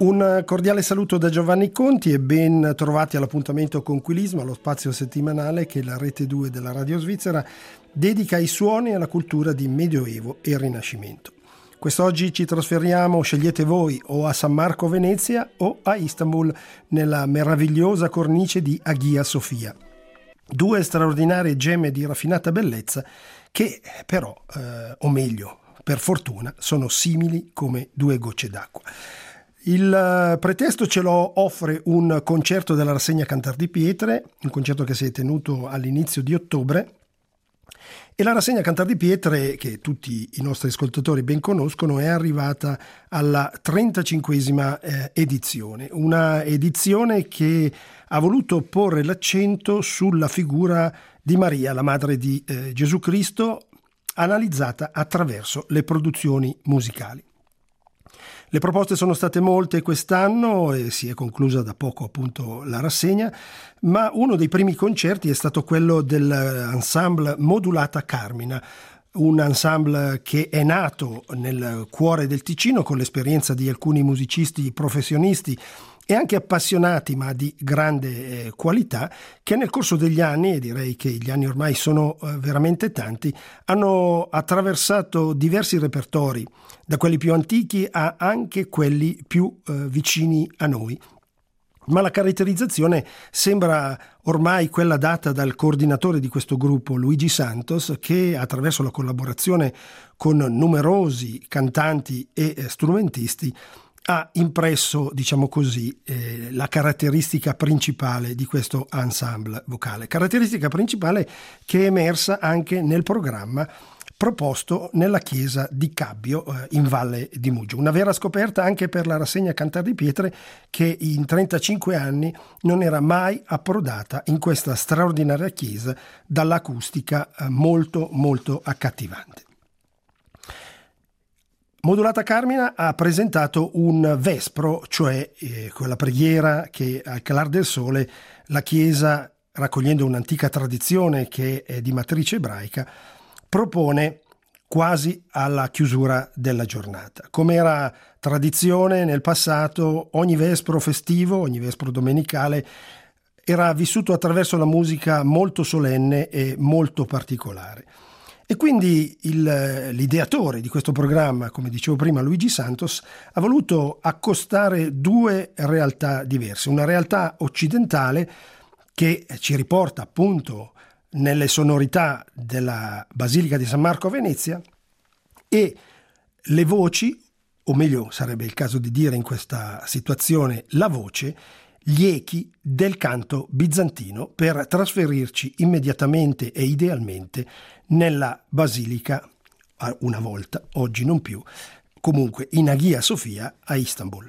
Un cordiale saluto da Giovanni Conti e ben trovati all'appuntamento con Quilisma, lo spazio settimanale che la Rete 2 della Radio Svizzera dedica ai suoni e alla cultura di Medioevo e Rinascimento. Quest'oggi ci trasferiamo, scegliete voi, o a San Marco Venezia o a Istanbul, nella meravigliosa cornice di Hagia Sophia. Due straordinarie gemme di raffinata bellezza che però, o meglio, per fortuna, sono simili come due gocce d'acqua. Il pretesto ce lo offre un concerto della rassegna Cantar di Pietre, un concerto che si è tenuto all'inizio di ottobre, e la rassegna Cantar di Pietre, che tutti i nostri ascoltatori ben conoscono, è arrivata alla 35esima edizione, una edizione che ha voluto porre l'accento sulla figura di Maria, la madre di Gesù Cristo, analizzata attraverso le produzioni musicali. Le proposte sono state molte quest'anno e si è conclusa da poco appunto la rassegna, ma uno dei primi concerti è stato quello dell'ensemble Modulata Carmina, un ensemble che è nato nel cuore del Ticino con l'esperienza di alcuni musicisti professionisti e anche appassionati ma di grande qualità, che nel corso degli anni, e direi che gli anni ormai sono veramente tanti, hanno attraversato diversi repertori, da quelli più antichi a anche quelli più vicini a noi. Ma la caratterizzazione sembra ormai quella data dal coordinatore di questo gruppo, Luigi Santos, che attraverso la collaborazione con numerosi cantanti e strumentisti ha impresso, diciamo così, la caratteristica principale di questo ensemble vocale. Caratteristica principale che è emersa anche nel programma proposto nella chiesa di Cabbio in Valle di Mugio. Una vera scoperta anche per la rassegna Cantar di Pietre, che in 35 anni non era mai approdata in questa straordinaria chiesa dall'acustica molto molto accattivante. Modulata Carmina ha presentato un vespro, cioè quella preghiera che al calar del sole la Chiesa, raccogliendo un'antica tradizione che è di matrice ebraica, propone quasi alla chiusura della giornata. Come era tradizione nel passato, ogni vespro festivo, ogni vespro domenicale era vissuto attraverso la musica molto solenne e molto particolare. E quindi l'ideatore di questo programma, come dicevo prima, Luigi Santos, ha voluto accostare due realtà diverse. Una realtà occidentale che ci riporta appunto nelle sonorità della Basilica di San Marco a Venezia e le voci, o meglio sarebbe il caso di dire in questa situazione la voce, gli echi del canto bizantino, per trasferirci immediatamente e idealmente nella Basilica, una volta, oggi non più, comunque in Hagia Sophia a Istanbul.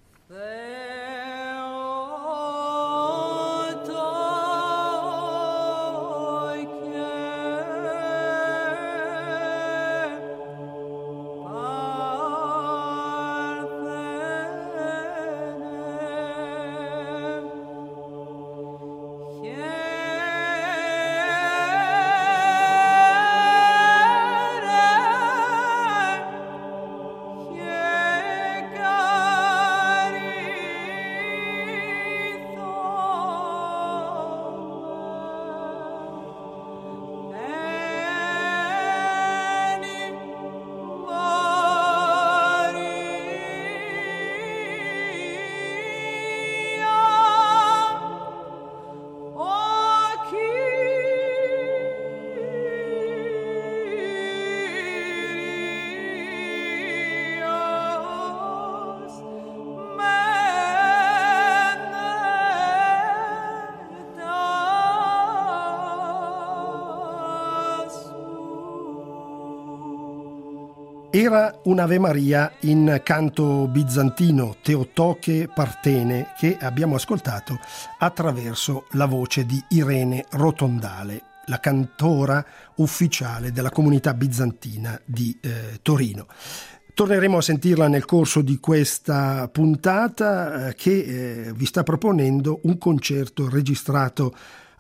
Era un'Ave Maria in canto bizantino, Teotoche Partene, che abbiamo ascoltato attraverso la voce di Irene Rotondale, la cantora ufficiale della comunità bizantina di Torino. Torneremo a sentirla nel corso di questa puntata che vi sta proponendo un concerto registrato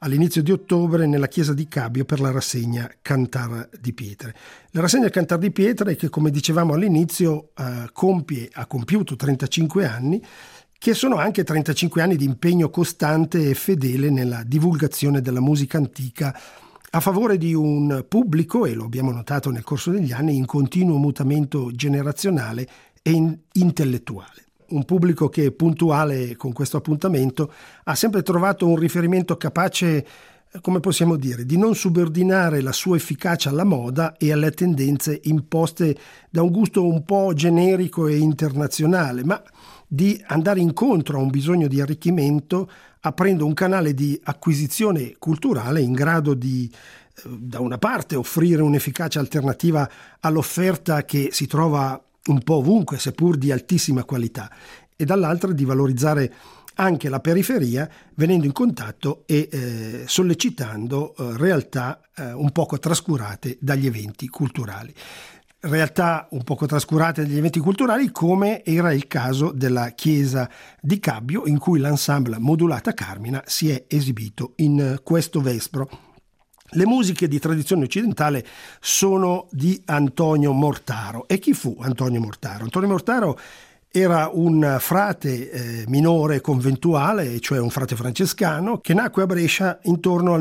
all'inizio di ottobre nella chiesa di Cabbio per la rassegna Cantar di Pietre. La rassegna Cantar di Pietre che, come dicevamo all'inizio, ha compiuto 35 anni, che sono anche 35 anni di impegno costante e fedele nella divulgazione della musica antica a favore di un pubblico, e lo abbiamo notato nel corso degli anni, in continuo mutamento generazionale e intellettuale. Un pubblico che, puntuale con questo appuntamento, ha sempre trovato un riferimento capace, come possiamo dire, di non subordinare la sua efficacia alla moda e alle tendenze imposte da un gusto un po' generico e internazionale, ma di andare incontro a un bisogno di arricchimento, aprendo un canale di acquisizione culturale in grado di, da una parte, offrire un'efficace alternativa all'offerta che si trova un po' ovunque, seppur di altissima qualità, e dall'altra di valorizzare anche la periferia, venendo in contatto e sollecitando realtà un poco trascurate dagli eventi culturali. Realtà un poco trascurate dagli eventi culturali, come era il caso della chiesa di Cabbio, in cui l'ensemble Modulata Carmina si è esibito in questo vespro. Le musiche di tradizione occidentale sono di Antonio Mortaro. E chi fu Antonio Mortaro? Antonio Mortaro era un frate minore conventuale, cioè un frate francescano, che nacque a Brescia intorno al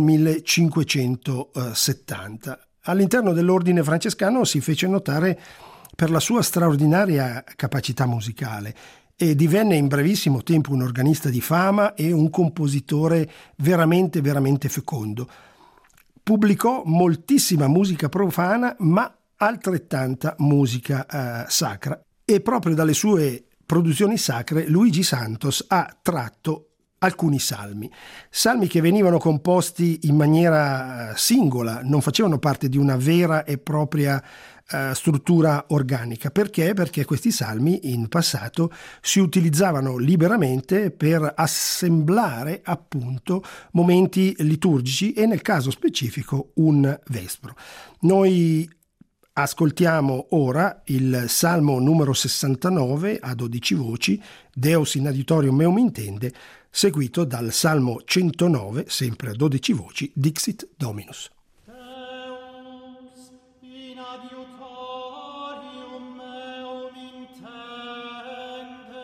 1570. All'interno dell'ordine francescano si fece notare per la sua straordinaria capacità musicale e divenne in brevissimo tempo un organista di fama e un compositore veramente, veramente fecondo. Pubblicò moltissima musica profana, ma altrettanta musica sacra, e proprio dalle sue produzioni sacre Luigi Santos ha tratto alcuni salmi che venivano composti in maniera singola, non facevano parte di una vera e propria struttura organica. Perché? Perché questi salmi in passato si utilizzavano liberamente per assemblare appunto momenti liturgici e nel caso specifico un vespro. Noi ascoltiamo ora il Salmo numero 69 a 12 voci, Deus in adiutorium meum intende, seguito dal Salmo 109, sempre a 12 voci, Dixit Dominus. Deus in adiutorium meum intende.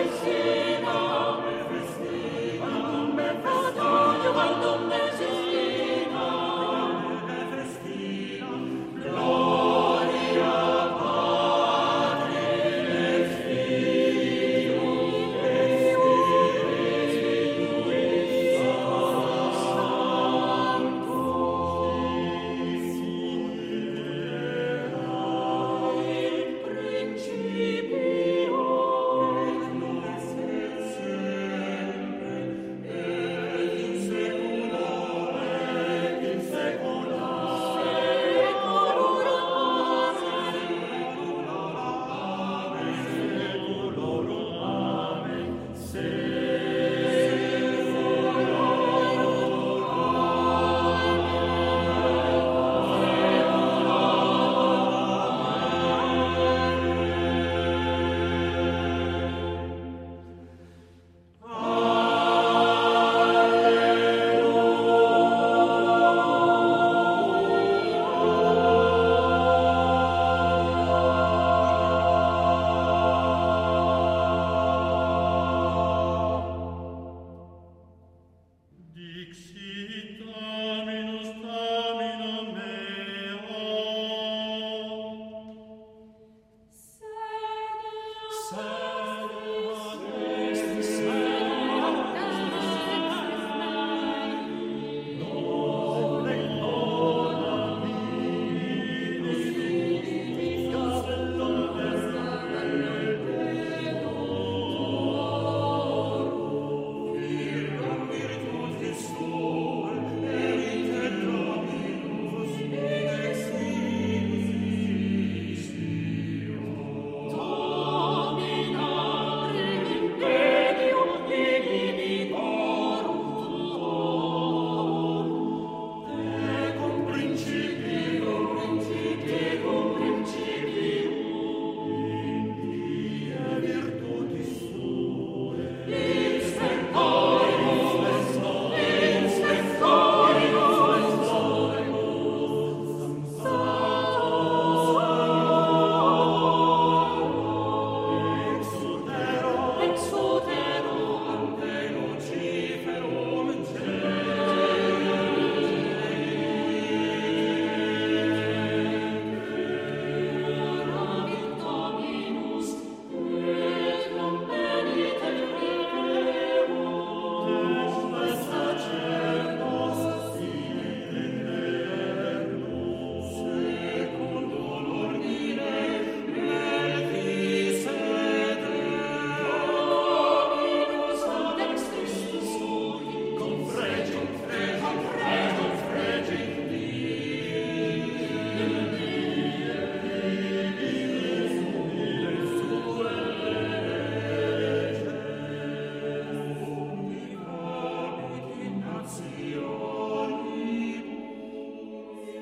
Domine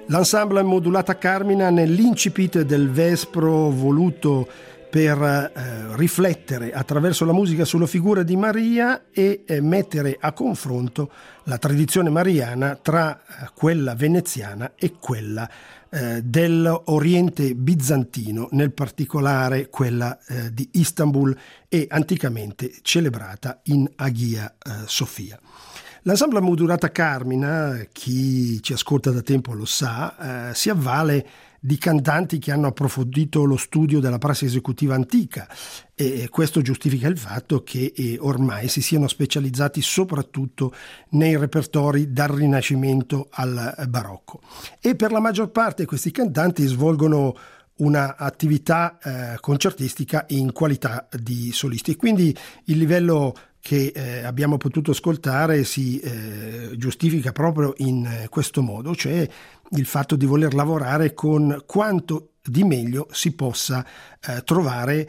L'ensemble Modulata Carmina nell'incipit del Vespro voluto per riflettere attraverso la musica sulla figura di Maria e mettere a confronto la tradizione mariana tra quella veneziana e quella dell'Oriente bizantino, nel particolare quella di Istanbul e anticamente celebrata in Hagia Sofia. L'ensemble Modulata Carmina, chi ci ascolta da tempo lo sa, si avvale di cantanti che hanno approfondito lo studio della prassi esecutiva antica e questo giustifica il fatto che ormai si siano specializzati soprattutto nei repertori dal Rinascimento al Barocco. E per la maggior parte questi cantanti svolgono una attività concertistica in qualità di solisti e quindi il livello che abbiamo potuto ascoltare si giustifica proprio in questo modo, cioè il fatto di voler lavorare con quanto di meglio si possa trovare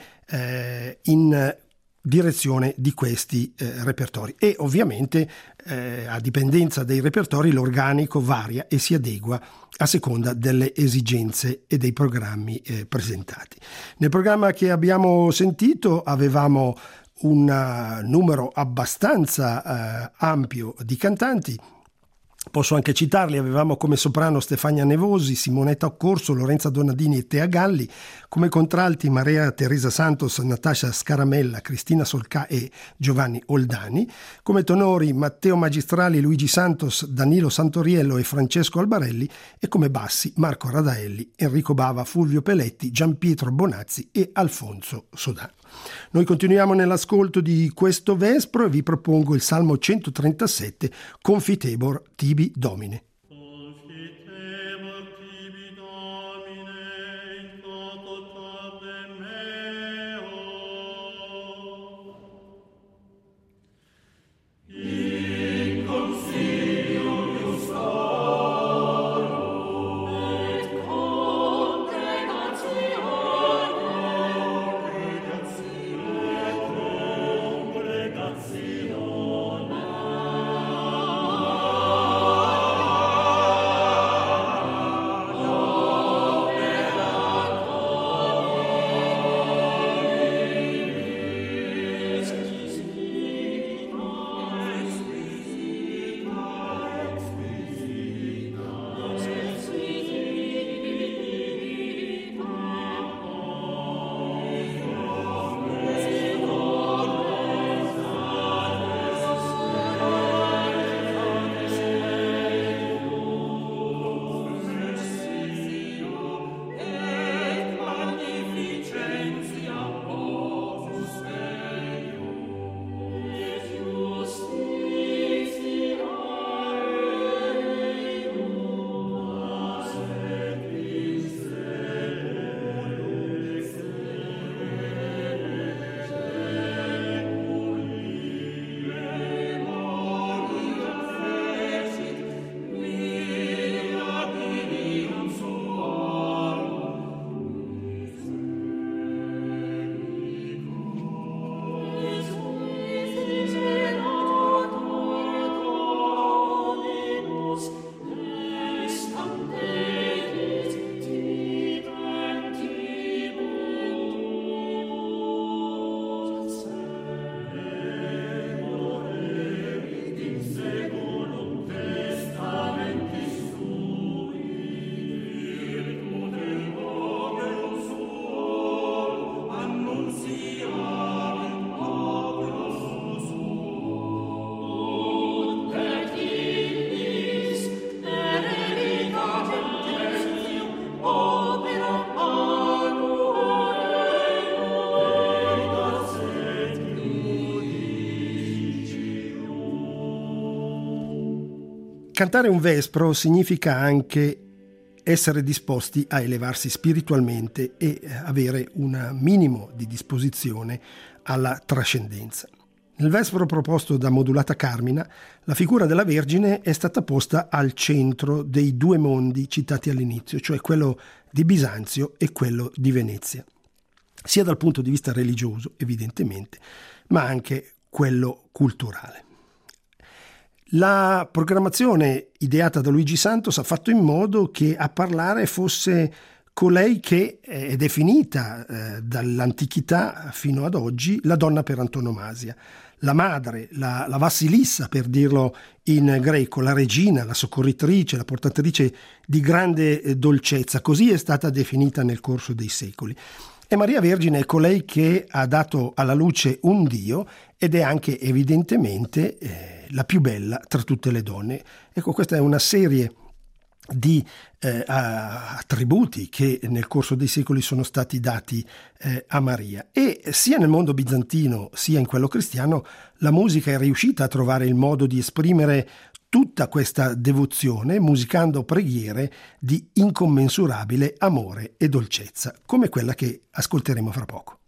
in direzione di questi repertori e ovviamente a dipendenza dei repertori l'organico varia e si adegua a seconda delle esigenze e dei programmi presentati. Nel programma che abbiamo sentito avevamo un numero abbastanza ampio di cantanti. Posso anche citarli, avevamo come soprano Stefania Nevosi, Simonetta Occorso, Lorenza Donadini e Tea Galli, come contralti Maria Teresa Santos, Natascia Scaramella, Cristina Solcà e Giovanni Oldani, come tenori Matteo Magistrali, Luigi Santos, Danilo Santoriello e Francesco Albarelli e come bassi Marco Radaelli, Enrico Bava, Fulvio Peletti, Gianpietro Bonazzi e Alfonso Sodano. Noi continuiamo nell'ascolto di questo Vespro e vi propongo il Salmo 137, Confitebor tibi Domine. Confitebor tibi Domine, in toto corde meo. In consiglio iustorum et Cantare un vespro significa anche essere disposti a elevarsi spiritualmente e avere un minimo di disposizione alla trascendenza. Nel vespro proposto da Modulata Carmina, la figura della Vergine è stata posta al centro dei due mondi citati all'inizio, cioè quello di Bisanzio e quello di Venezia, sia dal punto di vista religioso, evidentemente, ma anche quello culturale. La programmazione ideata da Luigi Santos ha fatto in modo che a parlare fosse colei che è definita dall'antichità fino ad oggi la donna per antonomasia, la madre, la Vassilissa per dirlo in greco, la regina, la soccorritrice, la portatrice di grande dolcezza, così è stata definita nel corso dei secoli. E Maria Vergine è colei che ha dato alla luce un Dio ed è anche evidentemente la più bella tra tutte le donne. Ecco, questa è una serie di attributi che nel corso dei secoli sono stati dati a Maria, e sia nel mondo bizantino sia in quello cristiano la musica è riuscita a trovare il modo di esprimere tutta questa devozione musicando preghiere di incommensurabile amore e dolcezza, come quella che ascolteremo fra poco.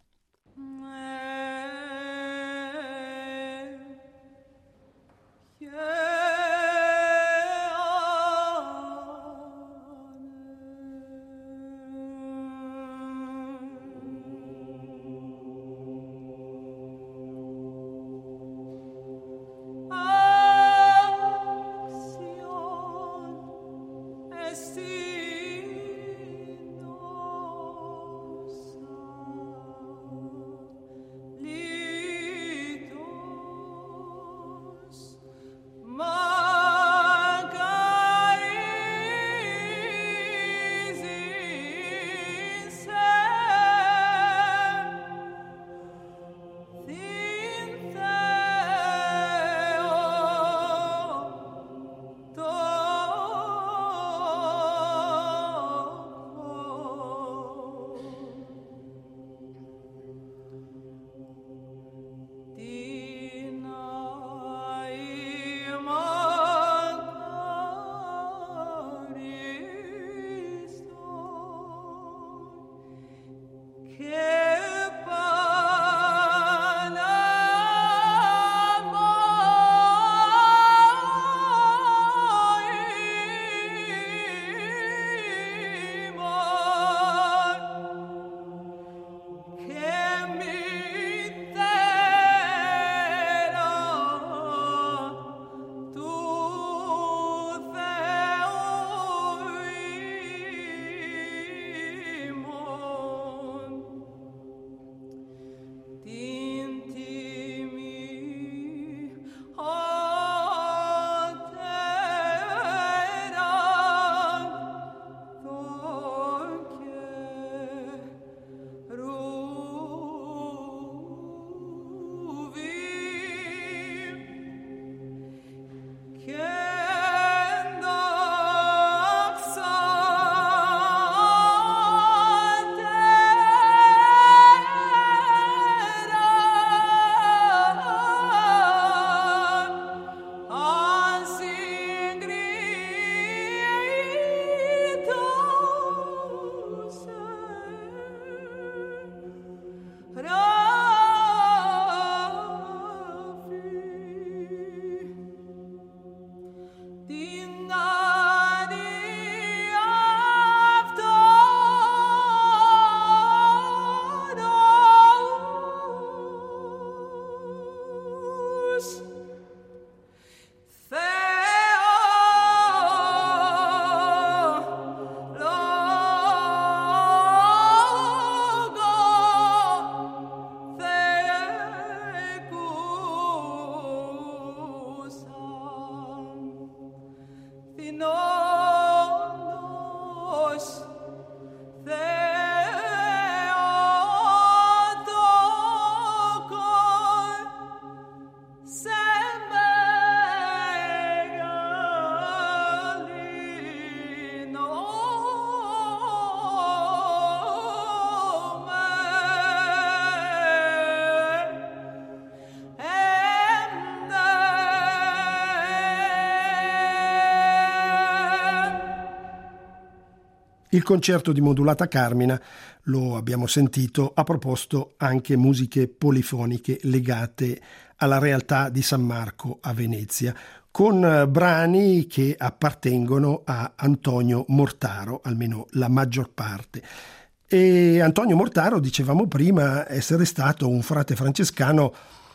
Il concerto di Modulata Carmina, lo abbiamo sentito, ha proposto anche musiche polifoniche legate alla realtà di San Marco a Venezia, con brani che appartengono a Antonio Mortaro, almeno la maggior parte. E Antonio Mortaro, dicevamo prima, essere stato un frate francescano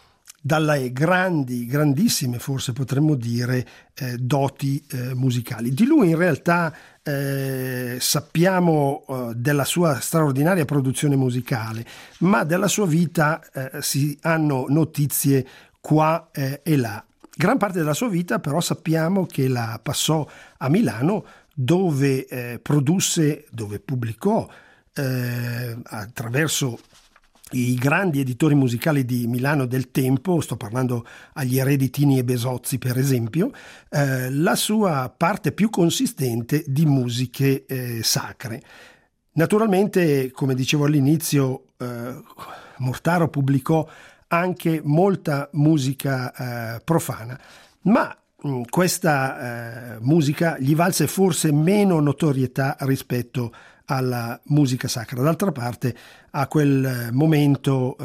dalle grandissime, forse potremmo dire, doti musicali. Di lui in realtà sappiamo della sua straordinaria produzione musicale, ma della sua vita si hanno notizie qua e là. Gran parte della sua vita però sappiamo che la passò a Milano, dove pubblicò attraverso i grandi editori musicali di Milano del tempo, sto parlando agli eredi Tini e Besozzi per esempio, la sua parte più consistente di musiche sacre. Naturalmente, come dicevo all'inizio, Mortaro pubblicò anche molta musica profana, ma questa musica gli valse forse meno notorietà rispetto alla musica sacra. D'altra parte, a quel momento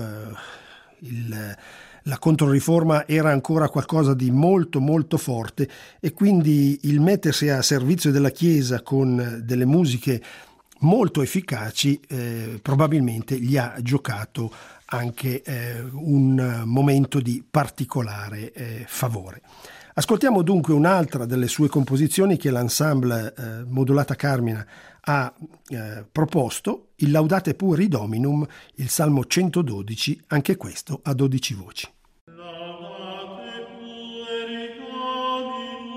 la Controriforma era ancora qualcosa di molto molto forte, e quindi il mettersi a servizio della Chiesa con delle musiche molto efficaci probabilmente gli ha giocato anche un momento di particolare favore. Ascoltiamo dunque un'altra delle sue composizioni che l'ensemble Modulata Carmina ha proposto, il Laudate Pueri Dominum, il Salmo 112, anche questo a 12 voci. Laudate pueri Dominum.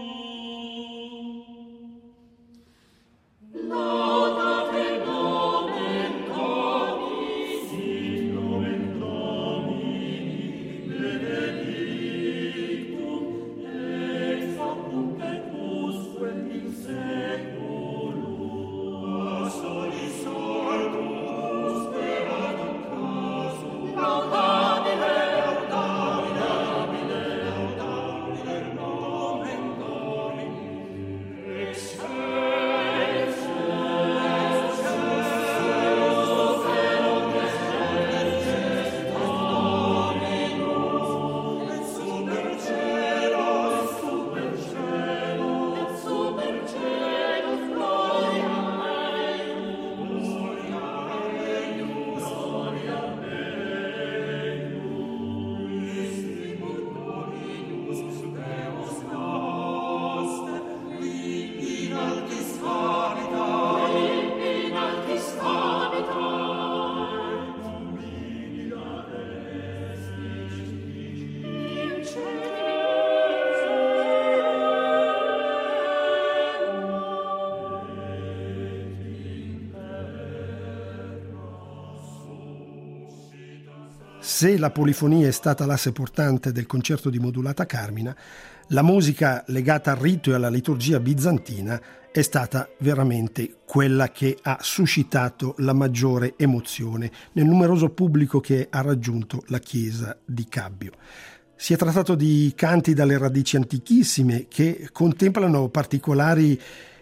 Laudate nomen Domini, sit nomen Domini, benedictum, ex hoc nunc et usque in seculum, a solis saltus beatum casum, laudabile, laudabile, laudabile nomen Domini, excelsis, Se la polifonia è stata l'asse portante del concerto di Modulata Carmina, la musica legata al rito e alla liturgia bizantina è stata veramente quella che ha suscitato la maggiore emozione nel numeroso pubblico che ha raggiunto la chiesa di Cabbio. Si è trattato di canti dalle radici antichissime che contemplano particolari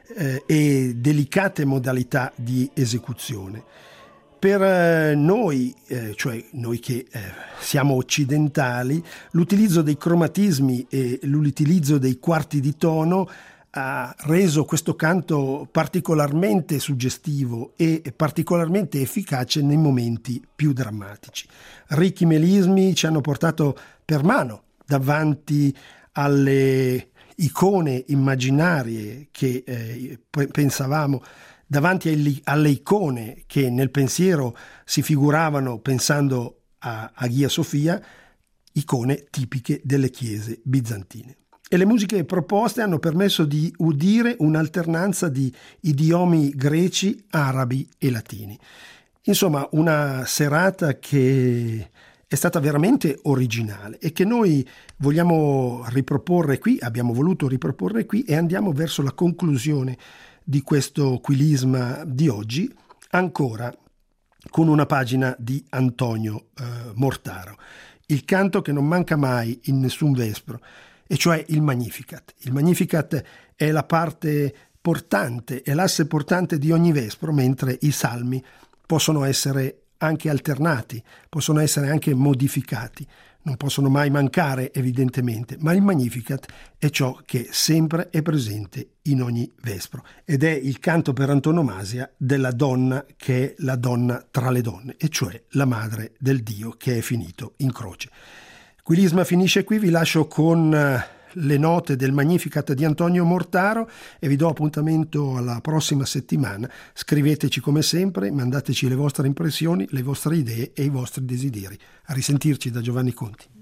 e delicate modalità di esecuzione. Per noi, cioè noi che siamo occidentali, l'utilizzo dei cromatismi e l'utilizzo dei quarti di tono ha reso questo canto particolarmente suggestivo e particolarmente efficace nei momenti più drammatici. Ricchi melismi ci hanno portato per mano davanti alle icone immaginarie che pensavamo, davanti alle icone che nel pensiero si figuravano pensando a Hagia Sofia, icone tipiche delle chiese bizantine. E le musiche proposte hanno permesso di udire un'alternanza di idiomi greci, arabi e latini. Insomma, una serata che è stata veramente originale e che noi vogliamo riproporre qui, abbiamo voluto riproporre qui, e andiamo verso la conclusione di questo quilisma di oggi, ancora con una pagina di Antonio Mortaro, il canto che non manca mai in nessun vespro, e cioè il Magnificat. Il Magnificat è la parte portante, è l'asse portante di ogni vespro, mentre i salmi possono essere anche alternati, possono essere anche modificati, non possono mai mancare evidentemente, ma il Magnificat è ciò che sempre è presente in ogni vespro ed è il canto per antonomasia della donna che è la donna tra le donne, e cioè la madre del Dio che è finito in croce. Quilisma finisce qui, vi lascio con le note del Magnificat di Antonio Mortaro e vi do appuntamento alla prossima settimana. Scriveteci come sempre, mandateci le vostre impressioni, le vostre idee e i vostri desideri. A risentirci da Giovanni Conti.